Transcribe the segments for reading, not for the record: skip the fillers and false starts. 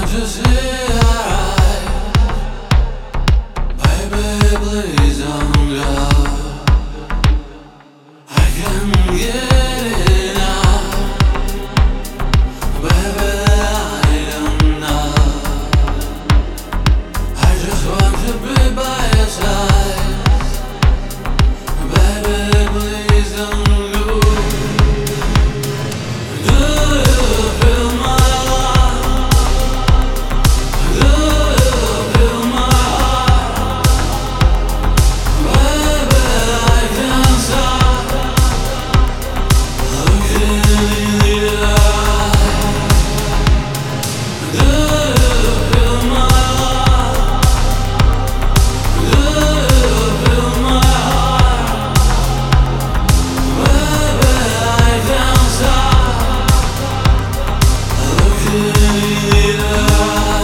want to see our eyes. Baby, please don't go. I can't get enough. Baby, I don't know. I just want to be by your side. Baby, please don't go. Do you feel my love? Do you feel my heart? Baby, I can't stop looking in the eye. Do you feel my love? Do you feel my heart? Baby, I can't stop looking in the eye.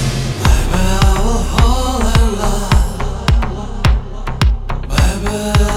Baby, I will fall in love. Baby,